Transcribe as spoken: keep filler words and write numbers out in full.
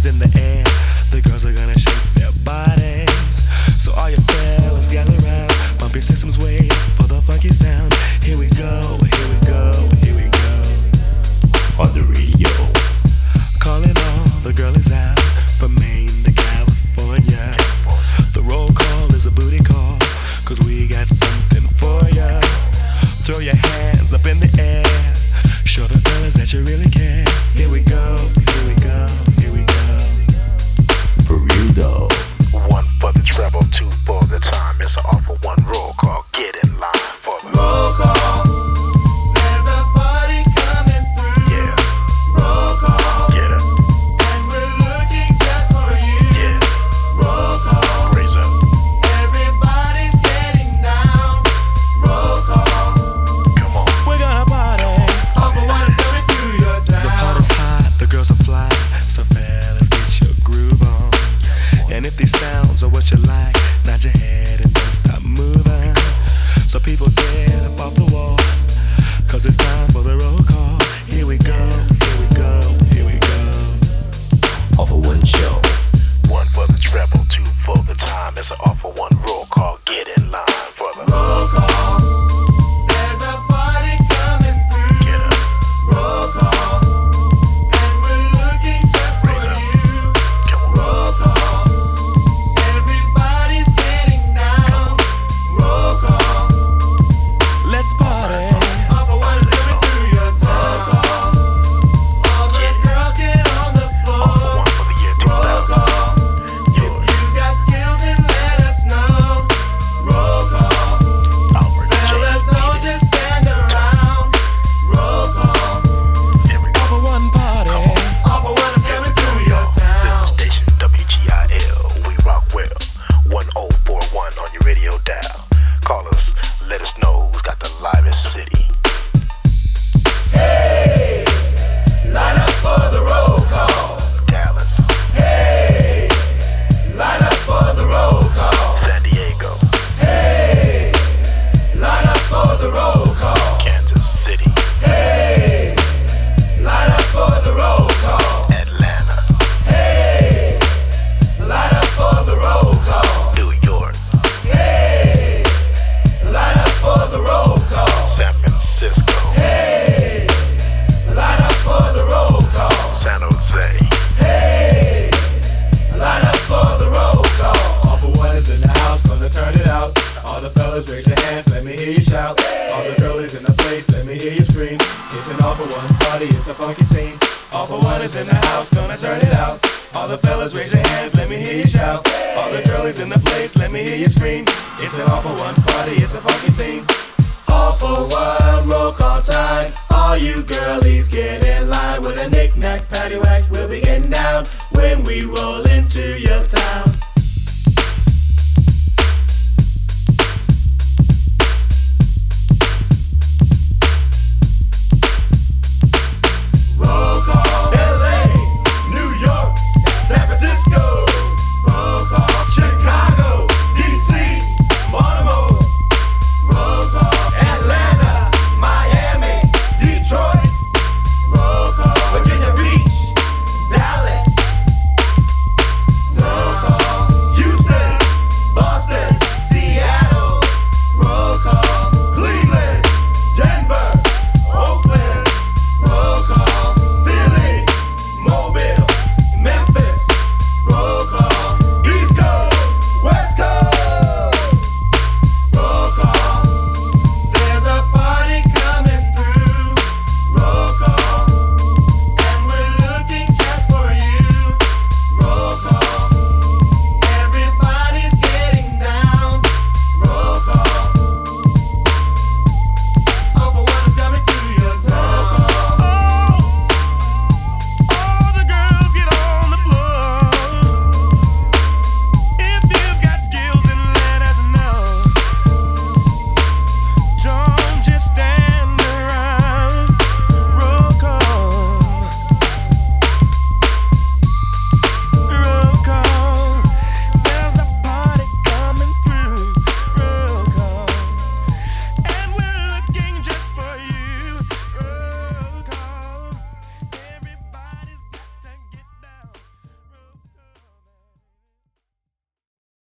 is in the air. The girls are gonna shake their bodies. So all your fellas gather round, pump your systems, wait for the funky sound. Here we go, here we go, here we go. On the radio, calling all the girlies out from Maine to California. The roll call is a booty call, cause we got something for ya. Throw your hands up in the air, show the fellas that you really care. Here we go, here we go, here we go. for real though. One for the treble, two for the time. It's an all for one roll call. Get in line for the roll call. There's a party coming through. Yeah. Roll call. Get up. And we're looking just for you. Yeah. Roll call. Raise up. Everybody's getting down. Roll call. Come on. We're gonna party. All for one is coming through your town. The party's hot, the girls are fly, so fellas get your groove on. And if these sounds are what you like, nod your head and don't stop moving. So people get up off the wall, cause it's time for the roll call. Here we go, here we go, here we go. All for one show. One for the treble, two for the time. It's an all for one roll call. Get in line for the roll call. There's a party coming through. Get up. Roll call. And we're looking just for Raise up. you. Come on. Roll call. Everybody's getting down. Roll call. Let's party. All for one is coming through your town. All the girls get on the All for floor. one for the year Roll two thousand. call. Yours. You got skills and let us know. Roll call. Albert J. Fellas, don't Edith. just stand around. Roll call. Here we go. All for one party. All for one is coming through your This town. is station W G I L. We rock well. one oh four one on your radio dial. Call us. Let us know who's got the livest city. Hey, line up for the roll call. Dallas, Hey, line up for the roll call. San Diego, Hey, line up for the roll call. Kansas City, Hey, line up for the roll call. Atlanta, Hey, line up for the roll call. New York, Hey, line up for the roll call. San Francisco, Hey, line up for the roll call. San Jose, Hey, line up for the roll call. All for one is in the house, gonna turn it out. All the fellas raise your hands, let me hear you shout. All the girlies in the place, let me hear you scream. It's an all for one party, it's a funky scene. All for one is in the house, gonna turn it out. All the fellas raise your hands, let me hear you shout. All the girlies in the place, let me hear you scream. It's an all for one party, it's a funky scene. All for one, roll call time. All you girlies get in line with a knick-knack, paddywhack. We'll be getting down when we roll into your town.